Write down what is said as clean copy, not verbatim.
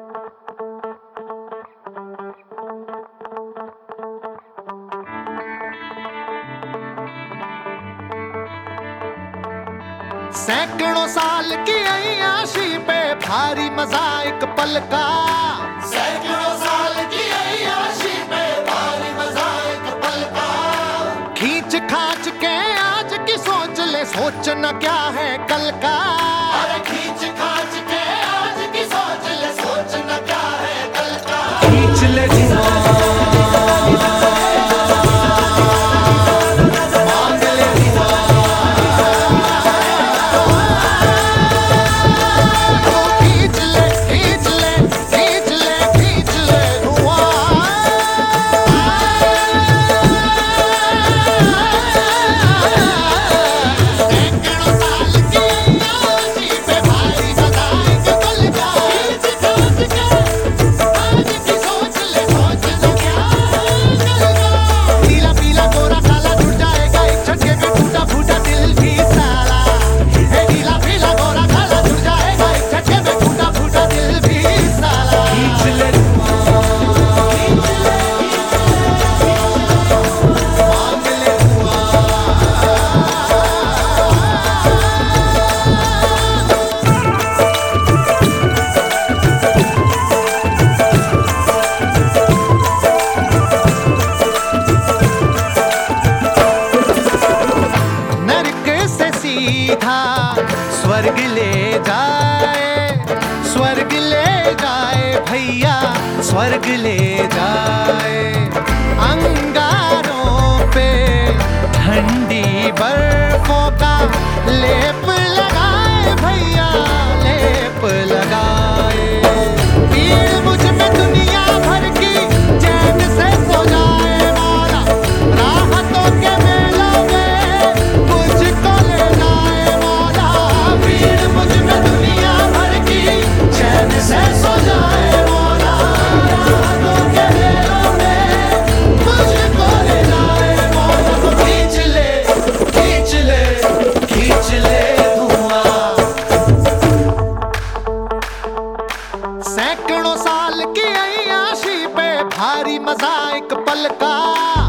सैकड़ों साल की अय्याशी पे भारी मजा एक पल का। सैकड़ों साल की अय्याशी पे भारी मजा एक पल का। खींच खाच के आज की सोच ले, सोचना क्या है कल का। अरे खींच खाच के आज की सोच ले, सोचना क्या है कल का। खींच ले स्वर्ग ले जाए, स्वर्ग ले जाए भैया, स्वर्ग ले जाए। अंगारों पे ठंडी बर्फों का लेप लगाए भैया, लेप लगाए। भीड़ मुझ में दुनिया भर की चैन से सो जाए मौला, राहतों के मेलों में मुझको ले जाए मौला। भीड़ मुझ में दुनिया भर की चैन से सो जाए मौला, राहतों के मेलों में मुझको ले जाए मौला। खींच ले खींच ले खींच ले धुआं। सैकड़ों साल की अय्याशी पे भारी मजा एक पल का।